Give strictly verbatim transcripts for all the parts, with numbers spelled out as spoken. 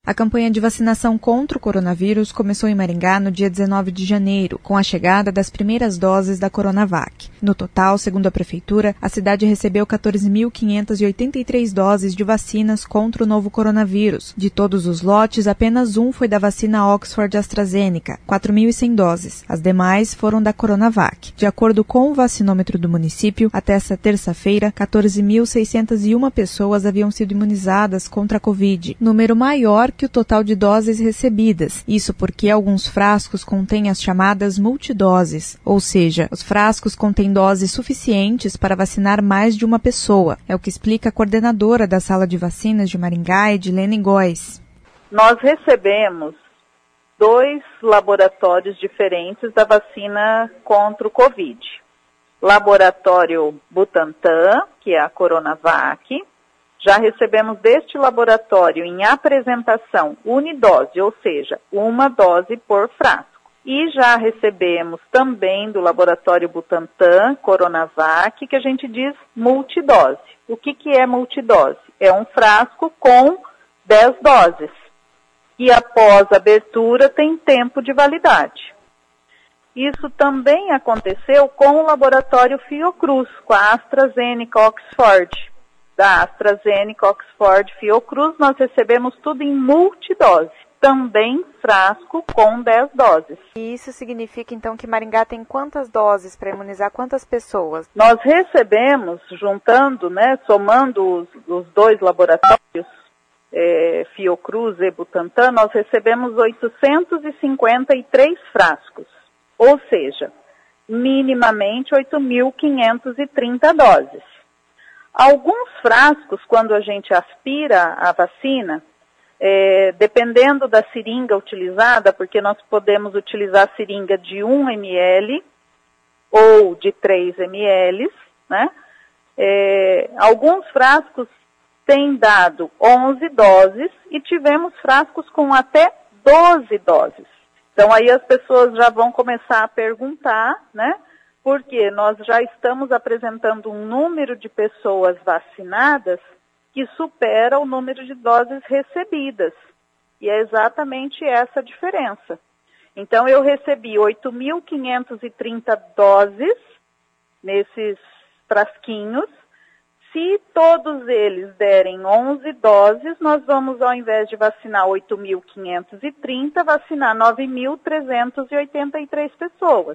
A campanha de vacinação contra o coronavírus começou em Maringá no dia dezenove de janeiro, com a chegada das primeiras doses da Coronavac. No total, segundo a Prefeitura, a cidade recebeu quatorze mil quinhentas e oitenta e três doses de vacinas contra o novo coronavírus. De todos os lotes, apenas um foi da vacina Oxford AstraZeneca, quatro mil e cem doses. As demais foram da Coronavac. De acordo com o vacinômetro do município, até esta terça-feira, quatorze mil seiscentas e uma pessoas haviam sido imunizadas contra a Covid, número maior que o total de doses recebidas. Isso porque alguns frascos contêm as chamadas multidoses, ou seja, os frascos contêm doses suficientes para vacinar mais de uma pessoa. É o que explica a coordenadora da sala de vacinas de Maringá, Edilene Góes. Nós recebemos dois laboratórios diferentes da vacina contra o Covid. Laboratório Butantan, que é a Coronavac. Já recebemos deste laboratório em apresentação unidose, ou seja, uma dose por frasco. E já recebemos também do laboratório Butantan, Coronavac, que a gente diz multidose. O que, que é multidose? É um frasco com dez doses. E após a abertura tem tempo de validade. Isso também aconteceu com o laboratório Fiocruz, com a AstraZeneca Oxford. Da AstraZeneca, Oxford, Fiocruz, nós recebemos tudo em multidose, também frasco com dez doses. E isso significa, então, que Maringá tem quantas doses para imunizar quantas pessoas? Nós recebemos, juntando, né, somando os, os dois laboratórios, é, Fiocruz e Butantan, nós recebemos oitocentos e cinquenta e três frascos, ou seja, minimamente oito mil quinhentas e trinta doses. Alguns frascos, quando a gente aspira a vacina, é, dependendo da seringa utilizada, porque nós podemos utilizar seringa de um mililitro ou de três mililitros, né? É, alguns frascos têm dado onze doses e tivemos frascos com até doze doses. Então aí as pessoas já vão começar a perguntar, né? Porque nós já estamos apresentando um número de pessoas vacinadas que supera o número de doses recebidas. E é exatamente essa a diferença. Então, eu recebi oito mil quinhentas e trinta doses nesses frasquinhos. Se todos eles derem onze doses, nós vamos, ao invés de vacinar oito mil quinhentas e trinta, vacinar nove mil trezentas e oitenta e três pessoas.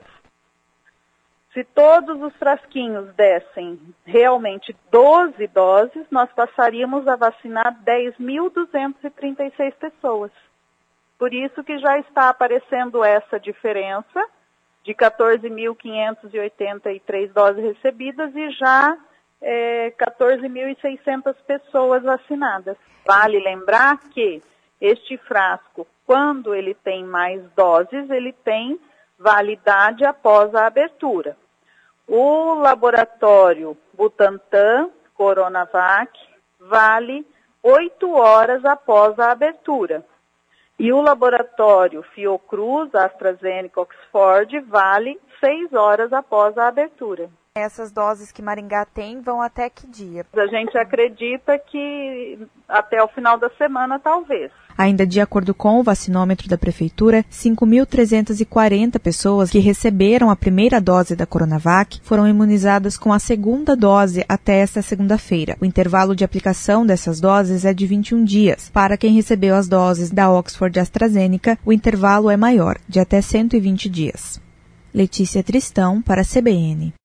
Se todos os frasquinhos dessem realmente doze doses, nós passaríamos a vacinar dez mil duzentas e trinta e seis pessoas. Por isso que já está aparecendo essa diferença de quatorze mil quinhentas e oitenta e três doses recebidas e já é, quatorze mil e seiscentas pessoas vacinadas. Vale lembrar que este frasco, quando ele tem mais doses, ele tem validade após a abertura. O laboratório Butantan, Coronavac, vale oito horas após a abertura. E o laboratório Fiocruz, AstraZeneca, Oxford, vale seis horas após a abertura. Essas doses que Maringá tem vão até que dia? A gente acredita que até o final da semana, talvez. Ainda de acordo com o vacinômetro da Prefeitura, cinco mil trezentas e quarenta pessoas que receberam a primeira dose da Coronavac foram imunizadas com a segunda dose até esta segunda-feira. O intervalo de aplicação dessas doses é de vinte e um dias. Para quem recebeu as doses da Oxford AstraZeneca, o intervalo é maior, de até cento e vinte dias. Letícia Tristão, para a C B N.